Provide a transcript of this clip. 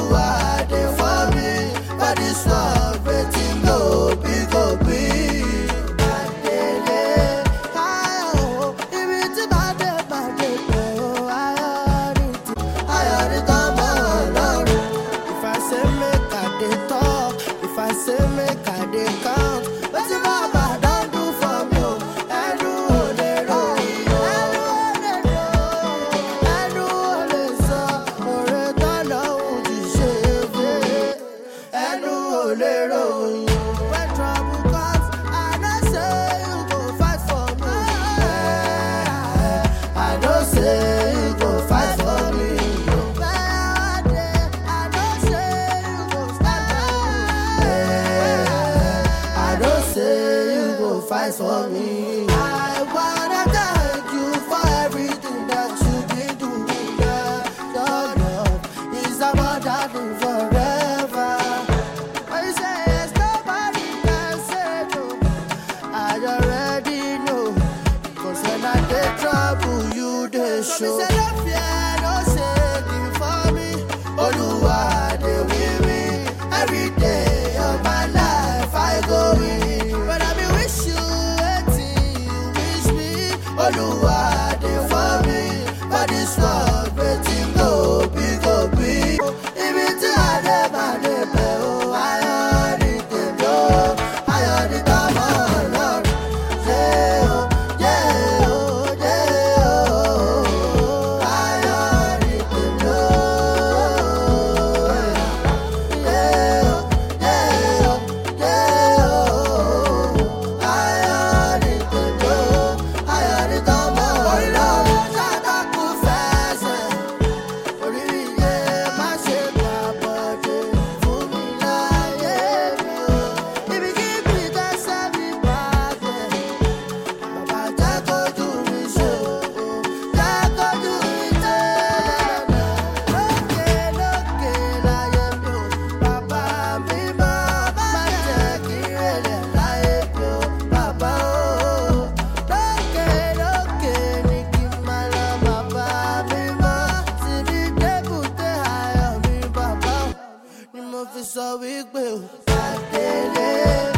Oluwa dey for me, for this world wetin go be. Adele, ayo, ibi tí bàdé pẹ̀ o, ayọ̀ ní tọ́mọ Ọlọ́run. If I say make I dey talk, if I say make I dey count, wetin Baba don do for me o, ẹnu ò lè ròyìn o, ẹnu ò lè sọ, oore t'Ọlọ́run ti ṣe fún mi, ẹnu ò lè ròyìn o. When trouble comes, I know say you go fight for me. I know say you go fight for me. I know say you go stand by me. I know say you go fight for me. I wanna thank you for everything that you've been doing. Your love is about that forever. When you say yes, nobody can say no. I already know. Cause when I get trouble, you dey show. So me say no fear, no shaking for me. Oluwa dey with me. Every day of my life I go in. But I be wish you waiting, you wish me. Oluwa dey for me. For this world waiting go be. Ibi tí adé pẹ̀ o, ayọ̀ ní tèmi o, ayọ̀ ní tọ́mọ Ọlọ́run. Yeah o, yeah o, yeah o, ayọ̀ ní tèmi o. Yeah o, yeah o, yeah o, ayọ̀ ní tèmi o, ayọ̀ ní tọ́mọ Ọlọ́run. Ṣàtọ́kù fẹsẹ̀, orí mi yé má ṣe gbà bọ̀dé fún mi láyé mi o. Ibikíbi tẹ́sẹ̀ mi bá tẹ̀, bàbá jẹ́ kójú mi ṣe o, jẹ́ kójú mi tẹ̀lẹ̀. Lókè láyé mi o, bàbá mi má jẹ́ kí rẹ̀lẹ̀ láyé mi o, bàbá o. Lókè ní kí n máa lọ, bàbá mi má sì ní débùté ayọ̀ mi, bàbá o. Ni mo fi sọ wípé o, Adele.